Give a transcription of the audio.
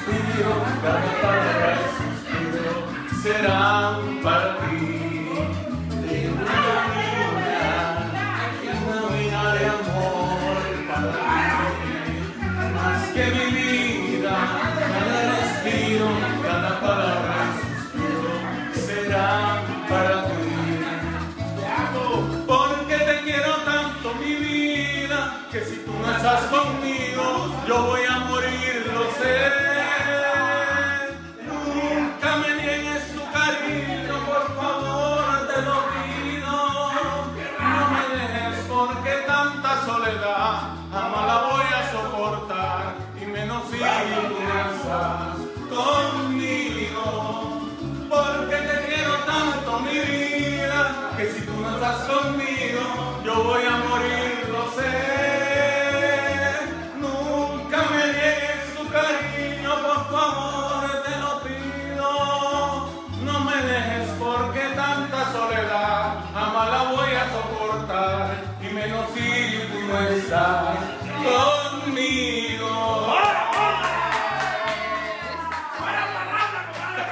respiro, cada palabra y suspiro serán para ti. De una vida de amor para ti, más que mi vida, cada respiro, cada palabra y suspiro serán para ti. Porque te quiero tanto, mi vida, que si tú no estás conmigo, yo voy a morir, lo sé. Nunca me niegues tu cariño, por favor, te lo pido. No me dejes porque tanta soledad jamás la voy a soportar, y menos si tú no estás conmigo. Porque te quiero tanto, mi vida, que si tú no estás conmigo, yo voy a morir, lo sé. Nunca me niegues tu cariño, por favor, te lo pido. No me dejes porque tanta soledad jamás la voy a soportar, y menos si tú no estás conmigo.